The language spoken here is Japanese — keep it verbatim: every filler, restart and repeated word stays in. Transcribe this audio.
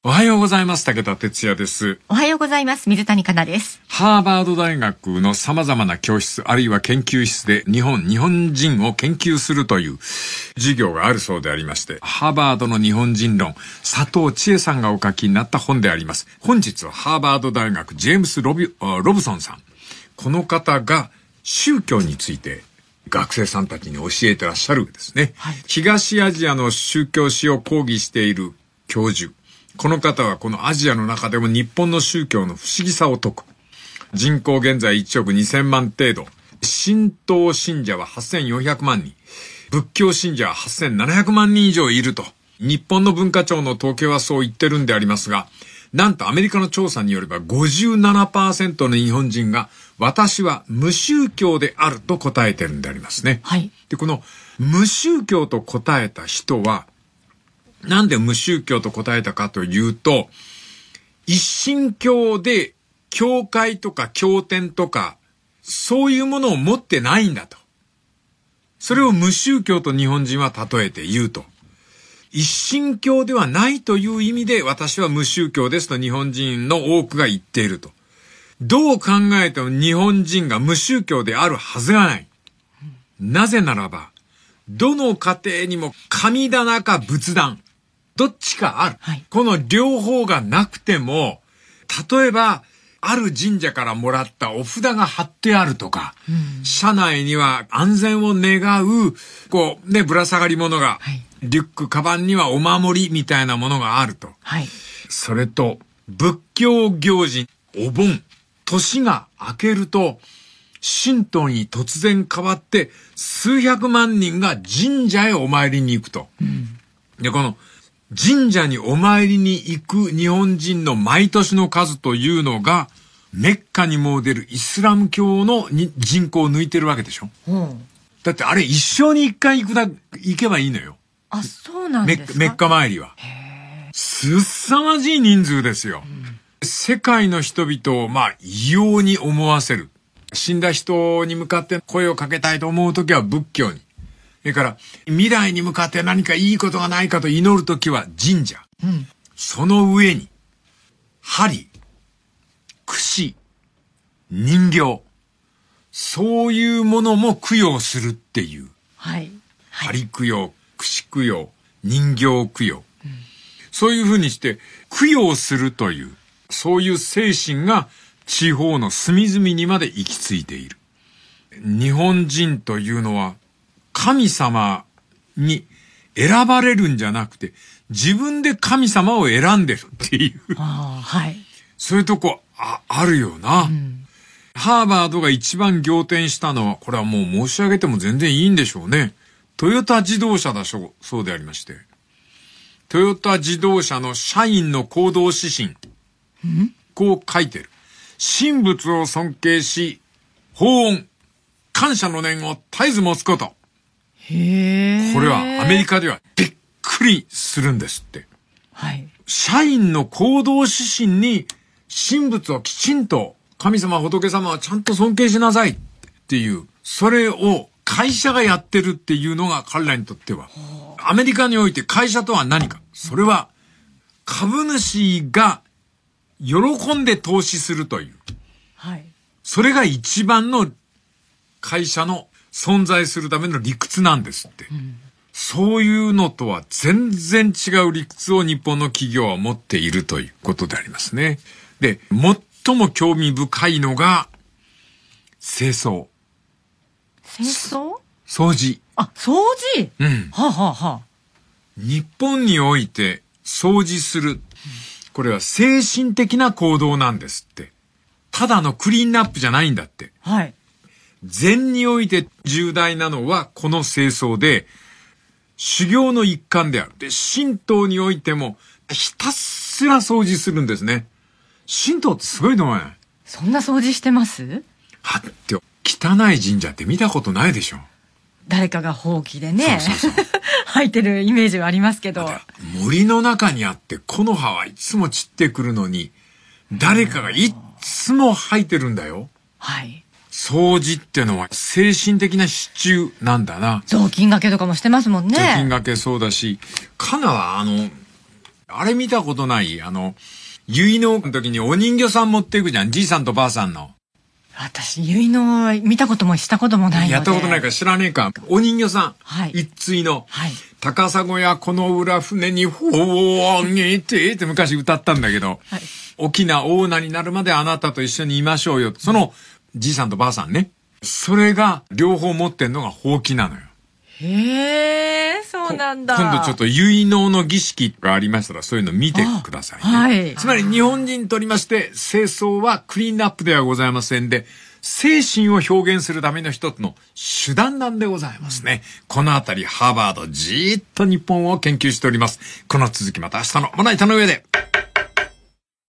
おはようございます。武田哲也です。 おはようございます。水谷香奈です。 ハーバード大学の様々な教室あるいは研究室で日本、日本人を研究するという授業があるそうでありまして、ハーバードの日本人論、佐藤千恵さんがお書きになった本であります。本日はハーバード大学ジェームス・ロビ、ロブソンさん。この方が宗教について学生さんたちに教えてらっしゃるですね。はい、東アジアの宗教史を講義している教授。この方はこのアジアの中でも日本の宗教の不思議さを説く。人口現在いちおくにせんまん程度。神道信者ははっせんよんひゃくまんにん。仏教信者ははっせんななひゃくまんにん以上いると。日本の文化庁の統計はそう言ってるんでありますが、なんとアメリカの調査によれば ごじゅうななパーセント の日本人が私は無宗教であると答えてるんでありますね。 はい。 で、この無宗教と答えた人は、なんで無宗教と答えたかというと、一神教で教会とか経典とか、そういうものを持ってないんだと。それを無宗教と日本人は例えて言うと。一神教ではないという意味で私は無宗教ですと日本人の多くが言っていると。どう考えても日本人が無宗教であるはずがない。なぜならば、どの家庭にも神棚か仏壇。どっちかある、はい。この両方がなくても、例えば、ある神社からもらったお札が貼ってあるとか、うん、車内には安全を願う、こうね、ぶら下がり物が、はい、リュック、カバンにはお守りみたいなものがあると。はい、それと、仏教行事、お盆、年が明けると、神道に突然変わって、数百万人が神社へお参りに行くと。うん、で、この、神社にお参りに行く日本人の毎年の数というのが、メッカに詣でるイスラム教の人口を抜いてるわけでしょ。うん、だってあれ一生に一回行くだ、行けばいいのよ。 あ、そうなんですか。 メッカ参りは。すさまじい人数ですよ。うん、世界の人々を、まあ、異様に思わせる。死んだ人に向かって声をかけたいと思うときは仏教に。それから、未来に向かって何かいいことがないかと祈るときは神社。うん、その上に、針、櫛、人形。そういうものも供養するっていう。はい。はい、針供養、櫛供養、人形供養。うん、そういうふうにして、供養するという、そういう精神が地方の隅々にまで行き着いている。日本人というのは、神様に選ばれるんじゃなくて、自分で神様を選んでるっていう。あ、はい。そういうとこ、あ、あるよな。うん、ハーバードが一番仰天したのは、これはもう申し上げても全然いいんでしょうね。トヨタ自動車だしょ、そうでありまして。トヨタ自動車の社員の行動指針。ん？こう書いてる。神仏を尊敬し、奉恩、感謝の念を絶えず持つこと。へー。これはアメリカではびっくりするんですって。はい。社員の行動指針に神仏をきちんと神様仏様はちゃんと尊敬しなさいっていう、それを会社がやってるっていうのが彼らにとっては、アメリカにおいて会社とは何か。それは株主が喜んで投資するという。はい。それが一番の会社の存在するための理屈なんですって、うん、そういうのとは全然違う理屈を日本の企業は持っているということでありますね。で、最も興味深いのが清掃。 清掃？ 掃除。 あ、掃除？うん。はあ、はあはあ、 日本において掃除する。これは精神的な行動なんですって。ただのクリーンナップじゃないんだって。はい。禅において重大なのはこの清掃で、修行の一環である。で、神道においてもひたすら掃除するんですね。神道ってすごいと思うね。 そんな掃除してます？ はって、汚い神社って見たことないでしょ。 誰かがほうきでね、 そうそうそう。 入ってるイメージはありますけど。 森の中にあって木の葉はいつも散ってくるのに、誰かがいつも入ってるんだよ。はい。掃除ってのは精神的な支柱なんだな。 雑巾掛けとかもしてますもんね。 雑巾掛けそうだし、カナはあの、 あれ見たことない？あの、結納の時にお人形さん持っていくじゃん。じいさんとばあさんの。 私、結納見たこともしたこともないので。 やったことないから知らねえか。お人形さん。 はい。 一対の。 はい。 高砂やこの裏船にほーあげてって昔歌ったんだけど。はい。大きな大名になるまであなたと一緒にいましょうよ。その、じいさんとばあさんね。それが両方持ってんのがほうきなのよ。 へえ、そうなんだ。 今度ちょっと結納の儀式がありましたらそういうの見てくださいね。 はい。 つまり日本人にとりまして清掃はクリーンアップではございませんで、精神を表現するための一つの手段なんでございますね。うん、このあたりハーバードじーっと日本を研究しております。この続きまた明日のまな板の上で。